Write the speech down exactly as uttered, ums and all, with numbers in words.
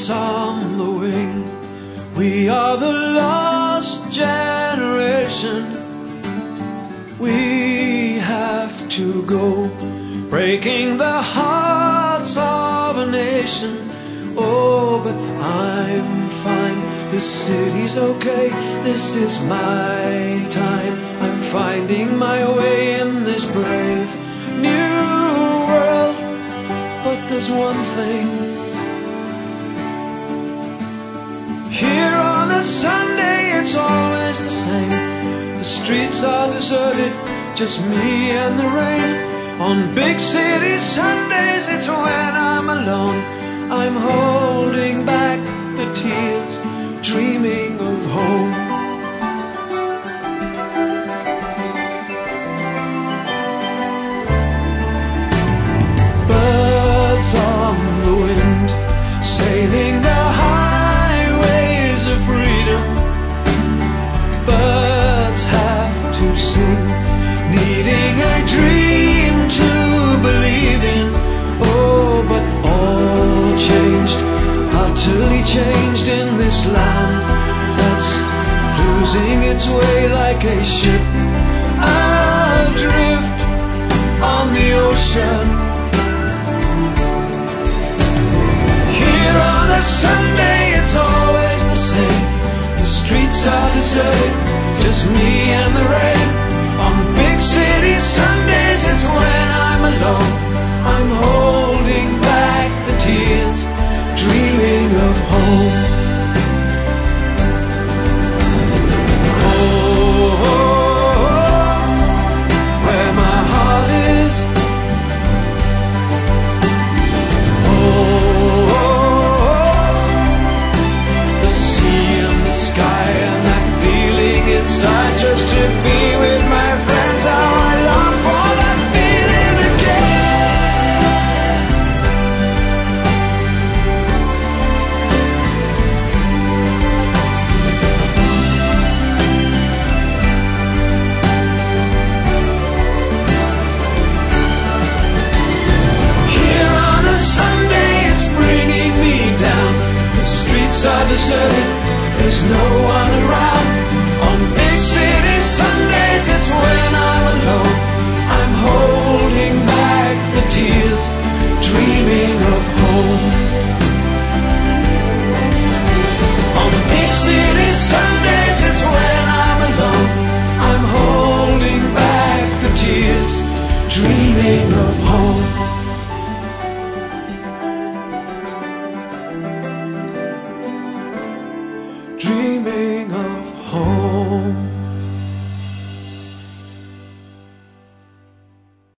birds on the wing. We are the lost generation. We have to go, breaking the hearts of a nation. Oh, but I'm fine, this city's okay, this is my time. I'm finding my way in this brave new world. But there's one thing, here on a Sunday it's always the same. The streets are deserted, just me and the rain. On big city Sundays it's when I'm alone. I'm holding back the tears, dreaming of home. Birds on the wind, sailing the highways of freedom. Birds have to sing, needing a dream to believe in. Oh, but all changed, utterly changed in this land that's losing its way like a ship adrift on the ocean. Here on a Sunday it's always the same. The streets are deserted, just me and the rain. On big city Sundays it's when I'm alone. I'm holding back the tears, dreaming of home. Oh, oh, oh, where my heart is. Oh, oh, oh, the sea and the sky and that feeling inside, just to be with my friends. How I long for that feeling again. Are deserted, there's no one around. On big city Sundays it's when